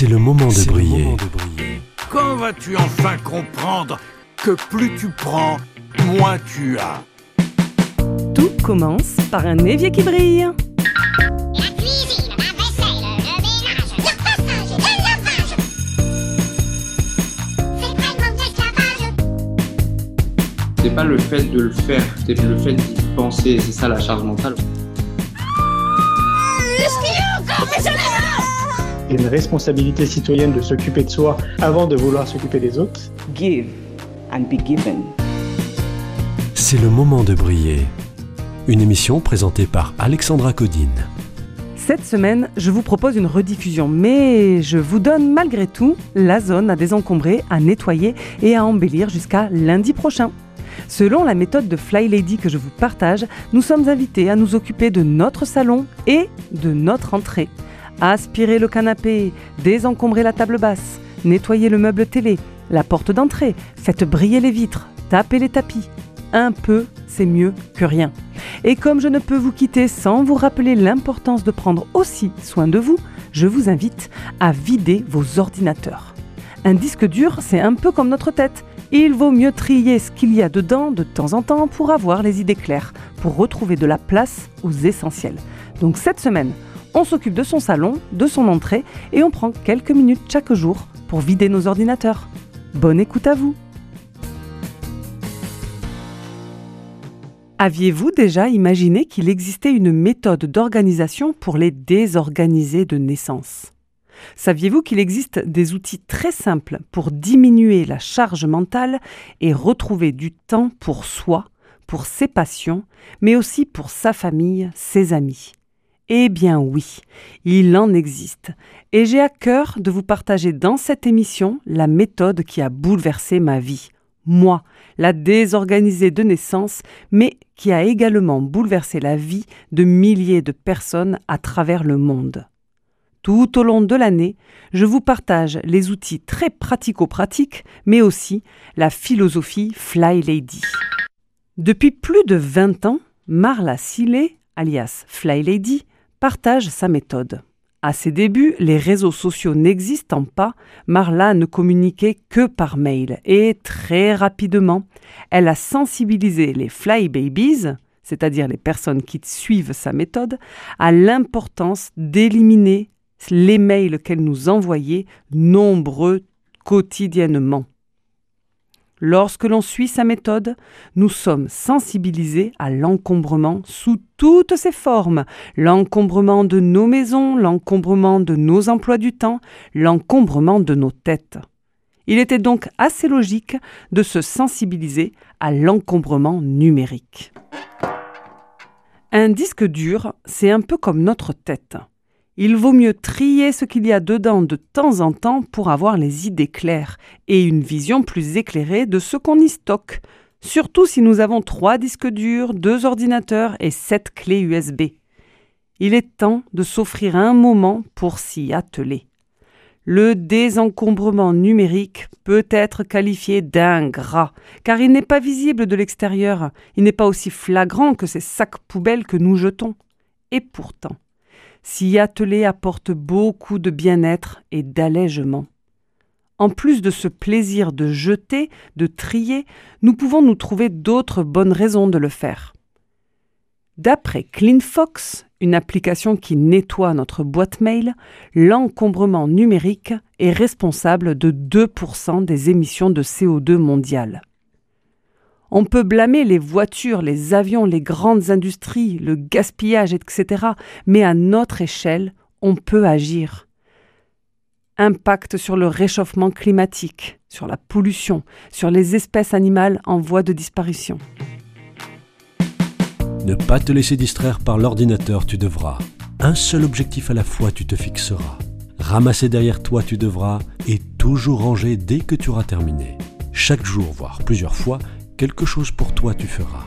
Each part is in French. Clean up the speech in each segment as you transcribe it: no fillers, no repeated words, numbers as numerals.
C'est le moment de briller. Quand vas-tu enfin comprendre que plus tu prends, moins tu as? Tout commence par un évier qui brille. La cuisine, la vaisselle, le ménage, le repassage, le lavage. C'est vraiment de l'esclavage. C'est pas le fait de le faire, c'est le fait d'y penser, c'est ça la charge mentale. Il y a une responsabilité citoyenne de s'occuper de soi avant de vouloir s'occuper des autres. Give and be given. C'est le moment de briller. Une émission présentée par Alexandra Codine. Cette semaine, je vous propose une rediffusion, mais je vous donne malgré tout la zone à désencombrer, à nettoyer et à embellir jusqu'à lundi prochain. Selon la méthode de Fly Lady que je vous partage, nous sommes invités à nous occuper de notre salon et de notre entrée. Aspirer le canapé, désencombrer la table basse, nettoyer le meuble télé, la porte d'entrée, faites briller les vitres, tapez les tapis. Un peu, c'est mieux que rien. Et comme je ne peux vous quitter sans vous rappeler l'importance de prendre aussi soin de vous, je vous invite à vider vos ordinateurs. Un disque dur, c'est un peu comme notre tête. Il vaut mieux trier ce qu'il y a dedans de temps en temps pour avoir les idées claires, pour retrouver de la place aux essentiels. Donc cette semaine, on s'occupe de son salon, de son entrée et on prend quelques minutes chaque jour pour vider nos ordinateurs. Bonne écoute à vous! Aviez-vous déjà imaginé qu'il existait une méthode d'organisation pour les désorganisés de naissance ? Saviez-vous qu'il existe des outils très simples pour diminuer la charge mentale et retrouver du temps pour soi, pour ses passions, mais aussi pour sa famille, ses amis ? Eh bien oui, il en existe. Et j'ai à cœur de vous partager dans cette émission la méthode qui a bouleversé ma vie. Moi, la désorganisée de naissance, mais qui a également bouleversé la vie de milliers de personnes à travers le monde. Tout au long de l'année, je vous partage les outils très pratico-pratiques, mais aussi la philosophie Fly Lady. Depuis plus de 20 ans, Marla Seeley, alias Fly Lady, partage sa méthode. À ses débuts, les réseaux sociaux n'existant pas, Marla ne communiquait que par mail et très rapidement, elle a sensibilisé les Fly Babies, c'est-à-dire les personnes qui suivent sa méthode, à l'importance d'éliminer les mails qu'elle nous envoyait nombreux quotidiennement. Lorsque l'on suit sa méthode, nous sommes sensibilisés à l'encombrement sous toutes ses formes. L'encombrement de nos maisons, l'encombrement de nos emplois du temps, l'encombrement de nos têtes. Il était donc assez logique de se sensibiliser à l'encombrement numérique. Un disque dur, c'est un peu comme notre tête. Il vaut mieux trier ce qu'il y a dedans de temps en temps pour avoir les idées claires et une vision plus éclairée de ce qu'on y stocke, surtout si nous avons 3 disques durs, 2 ordinateurs et 7 clés USB. Il est temps de s'offrir un moment pour s'y atteler. Le désencombrement numérique peut être qualifié d'ingrat, car il n'est pas visible de l'extérieur, il n'est pas aussi flagrant que ces sacs poubelles que nous jetons. Et pourtant, s'y atteler apporte beaucoup de bien-être et d'allègement. En plus de ce plaisir de jeter, de trier, nous pouvons nous trouver d'autres bonnes raisons de le faire. D'après CleanFox, une application qui nettoie notre boîte mail, l'encombrement numérique est responsable de 2% des émissions de CO2 mondiales. On peut blâmer les voitures, les avions, les grandes industries, le gaspillage, etc. Mais à notre échelle, on peut agir. Impact sur le réchauffement climatique, sur la pollution, sur les espèces animales en voie de disparition. Ne pas te laisser distraire par l'ordinateur, tu devras. Un seul objectif à la fois, tu te fixeras. Ramasser derrière toi, tu devras, et toujours ranger dès que tu auras terminé. Chaque jour, voire plusieurs fois, quelque chose pour toi tu feras.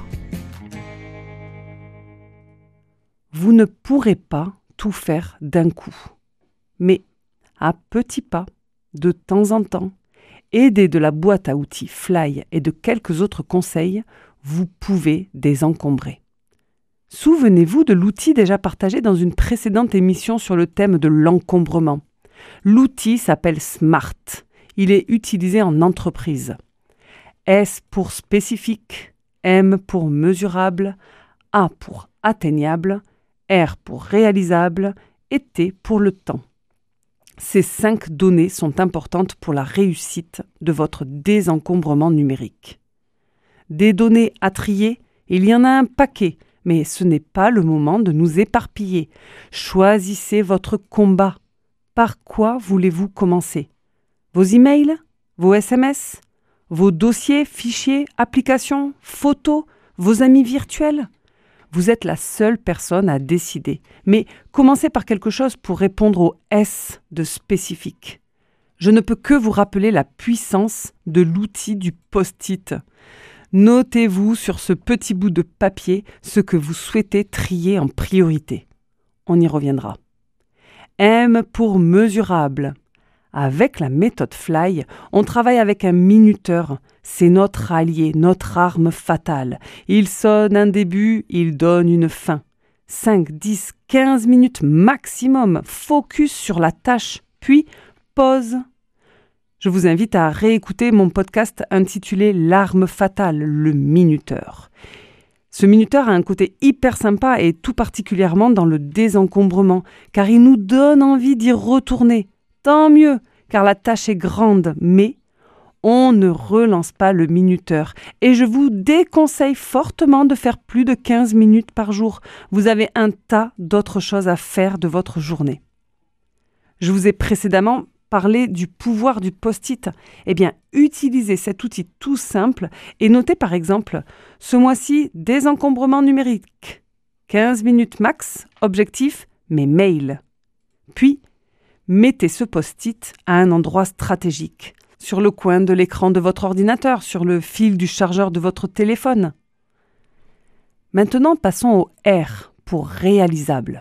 Vous ne pourrez pas tout faire d'un coup. Mais à petits pas, de temps en temps, aidé de la boîte à outils Fly et de quelques autres conseils, vous pouvez désencombrer. Souvenez-vous de l'outil déjà partagé dans une précédente émission sur le thème de l'encombrement. L'outil s'appelle SMART. Il est utilisé en entreprise. S pour spécifique, M pour mesurable, A pour atteignable, R pour réalisable et T pour le temps. Ces 5 données sont importantes pour la réussite de votre désencombrement numérique. Des données à trier, il y en a un paquet, mais ce n'est pas le moment de nous éparpiller. Choisissez votre combat. Par quoi voulez-vous commencer ? Vos emails ? Vos SMS ? Vos dossiers, fichiers, applications, photos, vos amis virtuels ? Vous êtes la seule personne à décider. Mais commencez par quelque chose pour répondre au S de spécifique. Je ne peux que vous rappeler la puissance de l'outil du post-it. Notez-vous sur ce petit bout de papier ce que vous souhaitez trier en priorité. On y reviendra. M pour mesurable. Avec la méthode Fly, on travaille avec un minuteur. C'est notre allié, notre arme fatale. Il sonne un début, il donne une fin. 5, 10, 15 minutes maximum. Focus sur la tâche, puis pause. Je vous invite à réécouter mon podcast intitulé « L'arme fatale, le minuteur ». Ce minuteur a un côté hyper sympa et tout particulièrement dans le désencombrement, car il nous donne envie d'y retourner. Tant mieux, car la tâche est grande, mais on ne relance pas le minuteur. Et je vous déconseille fortement de faire plus de 15 minutes par jour. Vous avez un tas d'autres choses à faire de votre journée. Je vous ai précédemment parlé du pouvoir du post-it. Eh bien, utilisez cet outil tout simple et notez par exemple « Ce mois-ci, désencombrement numérique. 15 minutes max, objectif, mes mails. » Puis, mettez ce post-it à un endroit stratégique, sur le coin de l'écran de votre ordinateur, sur le fil du chargeur de votre téléphone. Maintenant, passons au R pour réalisable.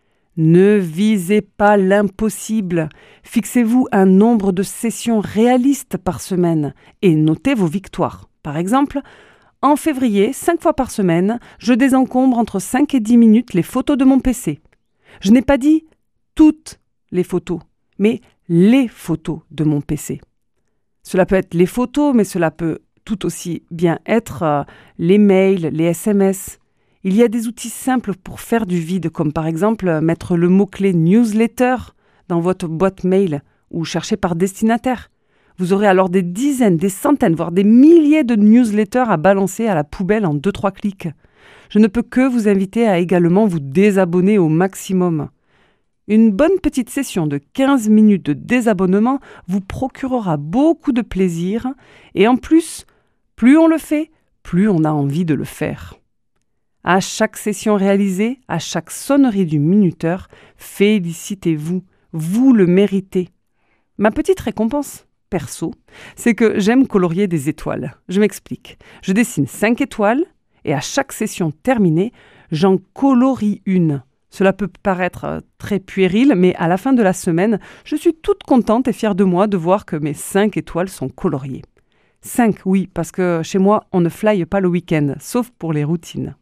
Ne visez pas l'impossible. Fixez-vous un nombre de sessions réalistes par semaine et notez vos victoires. Par exemple, en février, 5 fois par semaine, je désencombre entre 5 et 10 minutes les photos de mon PC. Je n'ai pas dit toutes les photos, mais les photos de mon PC. Cela peut être les photos, mais cela peut tout aussi bien être les mails, les SMS. Il y a des outils simples pour faire du vide, comme par exemple mettre le mot-clé « newsletter » dans votre boîte mail ou chercher par destinataire. Vous aurez alors des dizaines, des centaines, voire des milliers de newsletters à balancer à la poubelle en 2-3 clics. Je ne peux que vous inviter à également vous désabonner au maximum. Une bonne petite session de 15 minutes de désabonnement vous procurera beaucoup de plaisir et en plus, plus on le fait, plus on a envie de le faire. À chaque session réalisée, à chaque sonnerie du minuteur, félicitez-vous, vous le méritez. Ma petite récompense, perso, c'est que j'aime colorier des étoiles. Je m'explique. Je dessine 5 étoiles et à chaque session terminée, j'en colorie une. Cela peut paraître très puéril, mais à la fin de la semaine, je suis toute contente et fière de moi de voir que mes 5 étoiles sont coloriées. 5, oui, parce que chez moi, on ne fly pas le week-end, sauf pour les routines.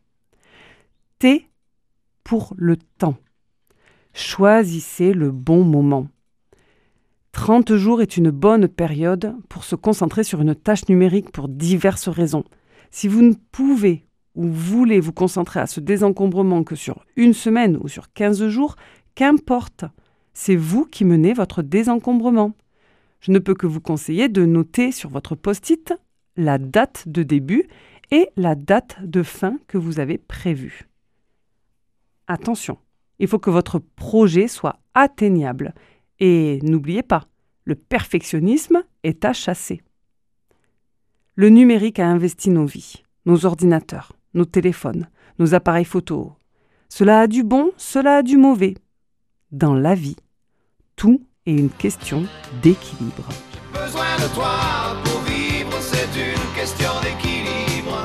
T pour le temps. Choisissez le bon moment. 30 jours est une bonne période pour se concentrer sur une tâche numérique pour diverses raisons. Si vous ne pouvez ou voulez vous concentrer à ce désencombrement que sur une semaine ou sur 15 jours, qu'importe, c'est vous qui menez votre désencombrement. Je ne peux que vous conseiller de noter sur votre post-it la date de début et la date de fin que vous avez prévue. Attention, il faut que votre projet soit atteignable. Et n'oubliez pas, le perfectionnisme est à chasser. Le numérique a investi nos vies, nos ordinateurs, nos téléphones, nos appareils photo. Cela a du bon, cela a du mauvais. Dans la vie, tout est une question d'équilibre. Besoin de toi pour vivre, c'est une question d'équilibre.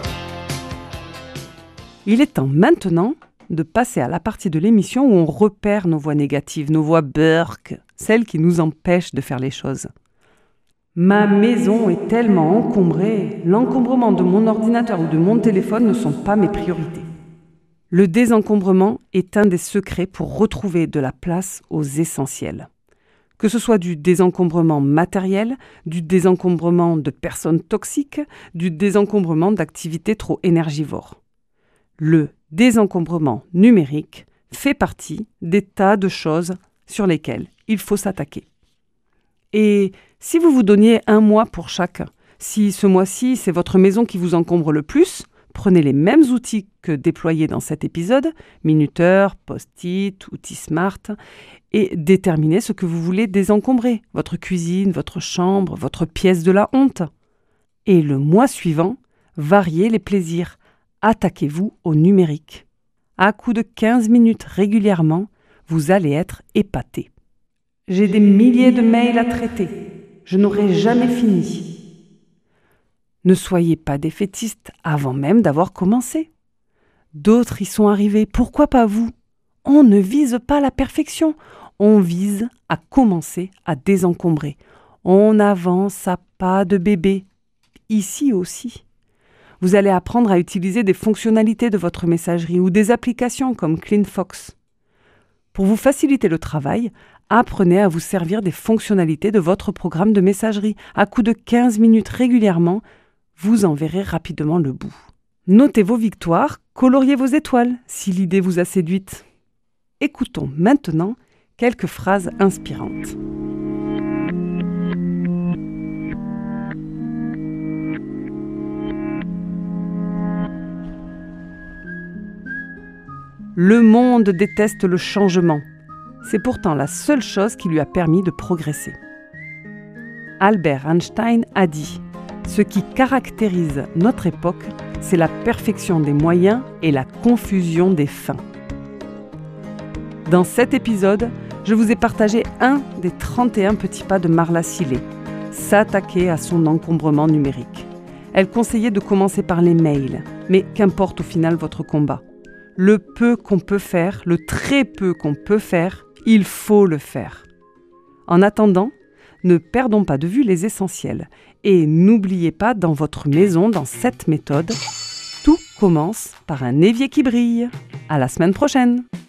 Il est temps maintenant de passer à la partie de l'émission où on repère nos voix négatives, nos voix burk, celles qui nous empêchent de faire les choses. Ma maison est tellement encombrée, l'encombrement de mon ordinateur ou de mon téléphone ne sont pas mes priorités. Le désencombrement est un des secrets pour retrouver de la place aux essentiels. Que ce soit du désencombrement matériel, du désencombrement de personnes toxiques, du désencombrement d'activités trop énergivores. Le désencombrement numérique fait partie des tas de choses sur lesquelles il faut s'attaquer. Et si vous vous donniez 1 mois pour chaque, si ce mois-ci c'est votre maison qui vous encombre le plus, prenez les mêmes outils que déployés dans cet épisode, minuteur, post-it, outils smart, et déterminez ce que vous voulez désencombrer, votre cuisine, votre chambre, votre pièce de la honte. Et le mois suivant, variez les plaisirs, attaquez-vous au numérique. À coup de 15 minutes régulièrement, vous allez être épaté. J'ai des milliers de mails à traiter, je n'aurai jamais fini. Ne soyez pas défaitiste avant même d'avoir commencé. D'autres y sont arrivés, pourquoi pas vous ? On ne vise pas la perfection, on vise à commencer à désencombrer. On avance à pas de bébé, ici aussi. Vous allez apprendre à utiliser des fonctionnalités de votre messagerie ou des applications comme CleanFox. Pour vous faciliter le travail, apprenez à vous servir des fonctionnalités de votre programme de messagerie. À coup de 15 minutes régulièrement, vous en verrez rapidement le bout. Notez vos victoires, coloriez vos étoiles si l'idée vous a séduite. Écoutons maintenant quelques phrases inspirantes. Le monde déteste le changement. C'est pourtant la seule chose qui lui a permis de progresser. Albert Einstein a dit « Ce qui caractérise notre époque, c'est la perfection des moyens et la confusion des fins. » Dans cet épisode, je vous ai partagé un des 31 petits pas de Marla Seeley, s'attaquer à son encombrement numérique. Elle conseillait de commencer par les mails, mais qu'importe au final votre combat. Le peu qu'on peut faire, le très peu qu'on peut faire, il faut le faire. En attendant, ne perdons pas de vue les essentiels et n'oubliez pas dans votre maison, dans cette méthode, tout commence par un évier qui brille. À la semaine prochaine!